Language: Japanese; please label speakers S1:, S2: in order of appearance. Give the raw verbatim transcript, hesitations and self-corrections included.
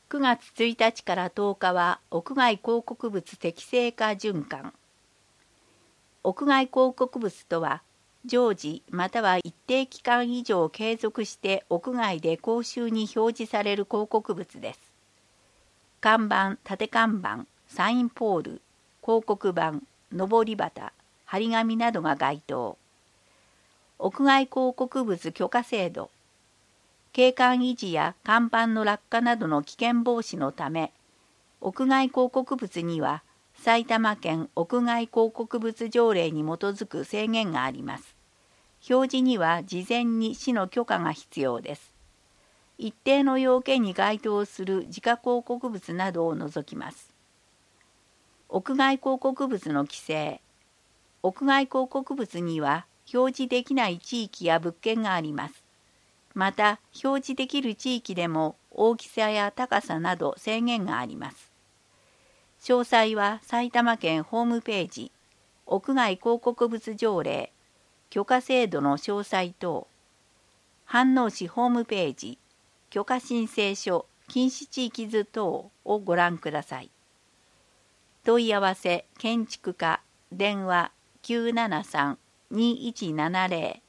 S1: くがつついたちからとおかは屋外広告物適正化循環。屋外広告物とは、常時または一定期間以上継続して屋外で公衆に表示される広告物です。看板、縦看板、サインポール、広告板、のり旗、張り紙などが該当。屋外広告物許可制度。景観維持や看板の落下などの危険防止のため、屋外広告物には埼玉県屋外広告物条例に基づく制限があります。表示には事前に市の許可が必要です。一定の要件に該当する自家広告物などを除きます。屋外広告物の規制。屋外広告物には表示できない地域や物件があります。また、表示できる地域でも大きさや高さなど制限があります。詳細は埼玉県ホームページ、屋外広告物条例、許可制度の詳細等、飯能市ホームページ、許可申請書、禁止地域図等をご覧ください。問い合わせ建築課、電話 きゅうななさん にいちななゼロ